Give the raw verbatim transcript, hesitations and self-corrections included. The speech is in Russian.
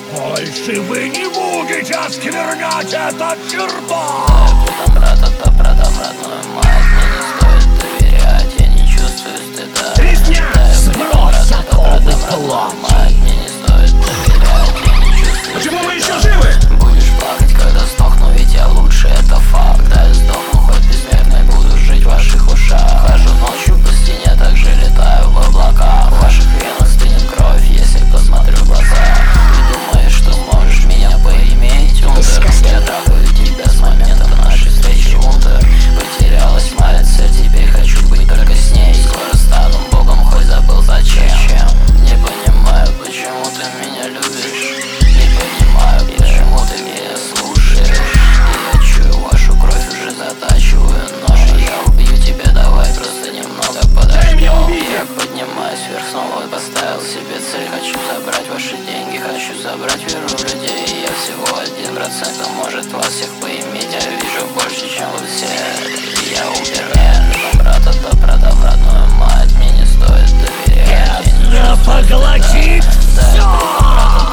Больше вы не будете осквернять этот чердак! Продам брата, да продам родную мать. Мне не стоит доверять, я не чувствую стыда. Резня! Сбрось оковы плоть! Мне не стоит доверять, я не чувствую. Почему вы еще живы? Будешь плакать, когда сдохну, ведь я лучше, это факт. Да я сдохну, хоть бессмертный, буду жить в ваших ушах. Хожу ночью по стене, также летаю в облаках. В ваших венах стынет кровь, если посмотрю в глаза. Ты думаешь, что сможешь меня поиметь, Унтер? Я трахаю тебя с момента нашей встречи, Унтер. Потерялась моя цель, теперь хочу быть только с ней. Скоро стану богом, хоть забыл зачем. Не понимаю, почему ты меня любишь. Не понимаю, почему ты меня слушаешь. И я чую вашу кровь, уже затачиваю нож. Я убью тебя, давай просто немного подождем. Я поднимаюсь вверх снова и поставил себе цель. Хочу забрать ваши деньги, хочу забрать веру в людей. Я всего один процент, а может вас всех поиметь. Я вижу больше, чем вы все. Я умер, брата, да продам родную мать. Мне не стоит доверять. Бездна поглотит все!